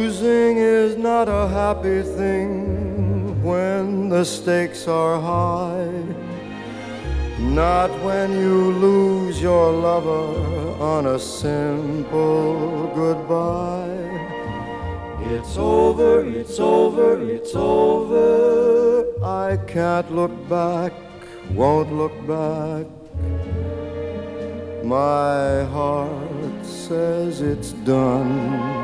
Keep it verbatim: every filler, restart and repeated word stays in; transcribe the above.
Losing is not a happy thing when the stakes are high. Not when you lose your lover on a simple goodbye. It's over, it's over, it's over. I can't look back, won't look back. My heart says it's done.